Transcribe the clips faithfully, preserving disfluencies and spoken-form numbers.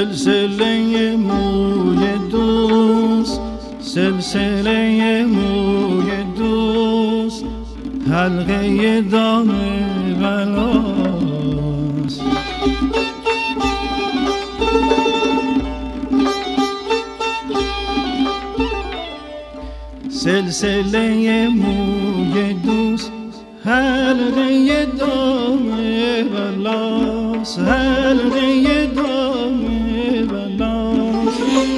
سلسله موی دوست، سلسله موی دوست، حلقه دام بلاست. سلسله موی دوست، حلقه دام بلاست، حلقه دام بلاست.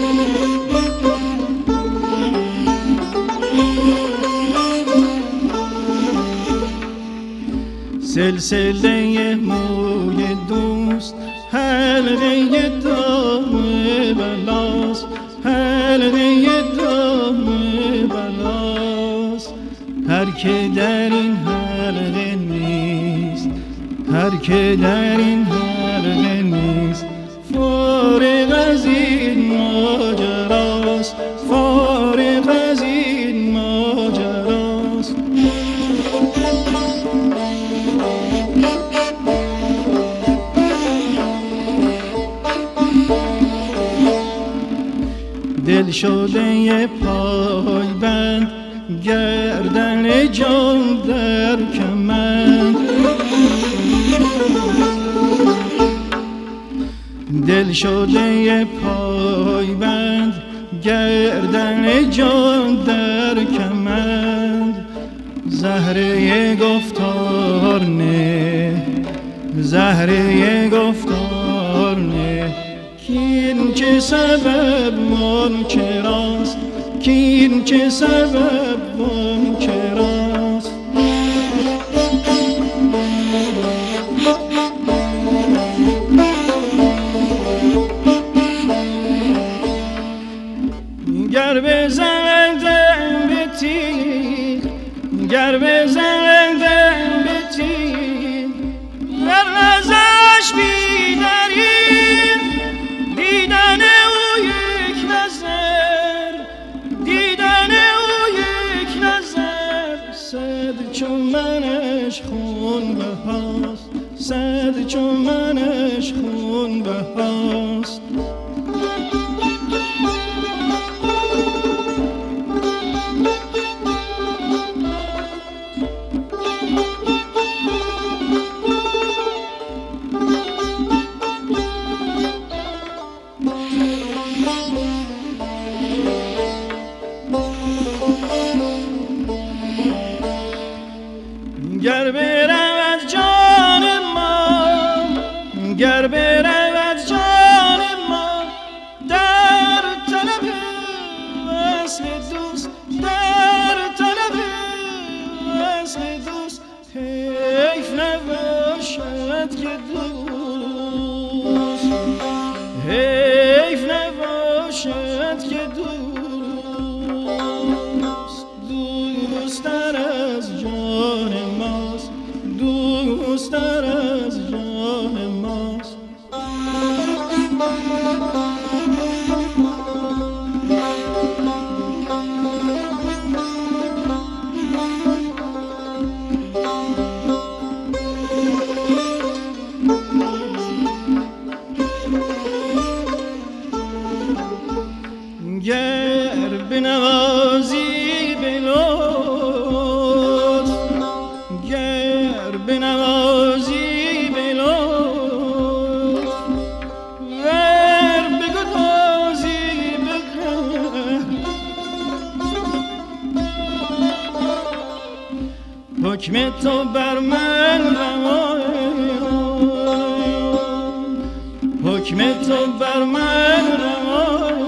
سلسله موی دوست، حلقه دام بلاست، حلقه دام بلاست. هر که در این حلقه نیست، هر که در این حلقه نیست، فارغ از این ماجراست، فارغ از این ماجراست. دل شده پای بند، گردن جان در کمند. دل شده پای بند، گردن جان در کمند. زهره گفتار نه، زهره گفتار نه، کین چه سبب منکراست، کین چه سبب منکراست. گر بزندم به تیر، گر بزندم به تیر، در نظرش بیداریم، دیدن او یک نظر، دیدن او یک نظر. صد چون منش خون بهاست، صد چون منش خون بهاست. گر برود جان ما، گر برود جان ما، در طلب وصل دوست، در طلب وصل دوست. حیف نباشد که دوست، حیف نباشد که دوست، دوستر از جان ماست، دوستر از جان ماست. گر بنوازی به لطف، گر بنوازی به لطف، ور بگدازی به قهر. حکم تو بر من روان، حکم تو بر من روان.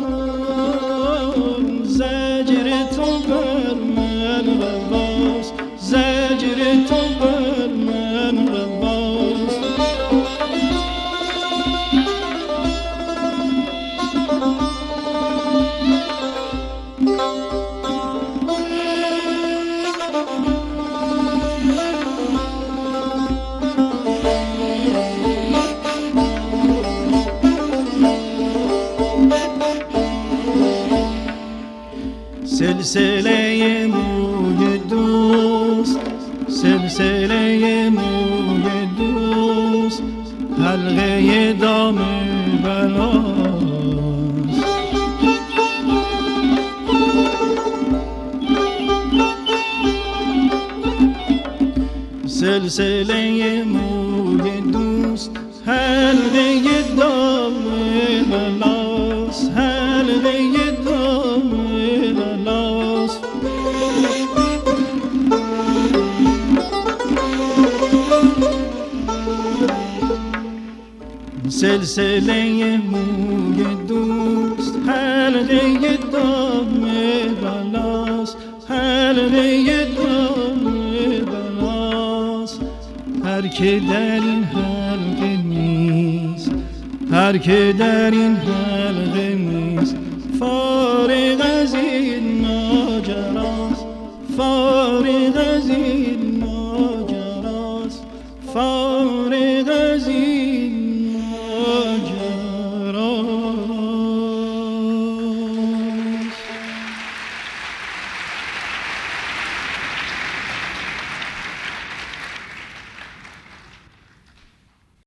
زجر تو بر من رواست، زجر تو بر من رواست. سلسله موی دوست، سلسله موی دوست، حلقه دام بلاست. سلسله موی دوست حلقه دام بلاست، حلقه دام بلاست. سلسله موی دوست حلقه دام بلاست، حلقه دام بلاست. هر که در این حلقه نیست، هر که در این حلقه نیست، فارغ از این ماجراست، فارغ از این ماجراست.